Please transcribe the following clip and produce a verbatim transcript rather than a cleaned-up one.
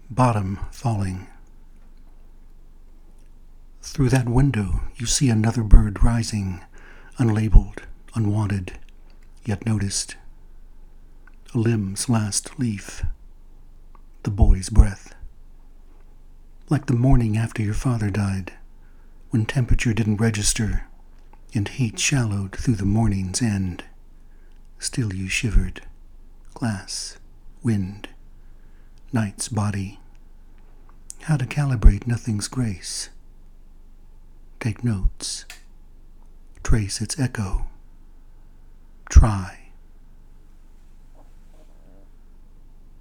Bottom falling. Through that window you see another bird rising, unlabeled, unwanted, yet noticed. A limb's last leaf. The boy's breath. Like the morning after your father died, when temperature didn't register, and heat shallowed through the morning's end. Still you shivered. Glass, wind, night's body. How to calibrate nothing's grace. Take notes. Trace its echo. Try.